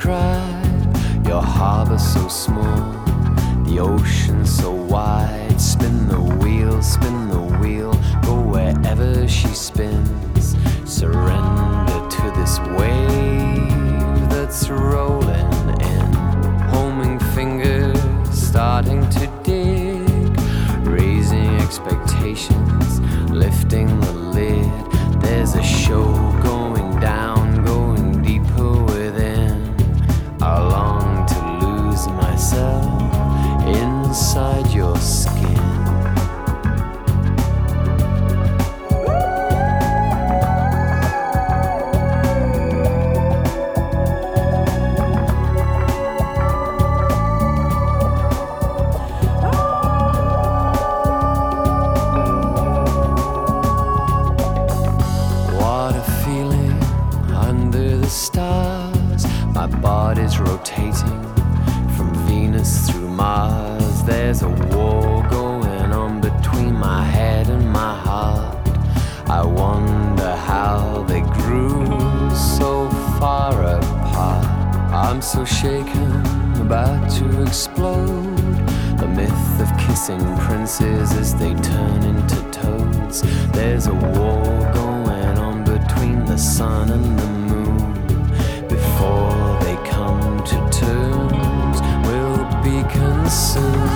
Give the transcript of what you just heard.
describe your harbor so small, the ocean so wide. Spin the wheel, go wherever she spins. Surrender to this wave that's rolling in. Homing fingers starting to dig, raising expectations, lifting the lid. There's a show going down, going deeper within. I long to lose myself inside your skin. Stars, my body's rotating from Venus through Mars. There's a war going on between my head and my heart. I wonder how they grew so far apart. I'm so shaken, about to explode. The myth of kissing princes as they turn into toads. There's a war going on between the sun and the moon. Before they come to terms, we'll be consumed.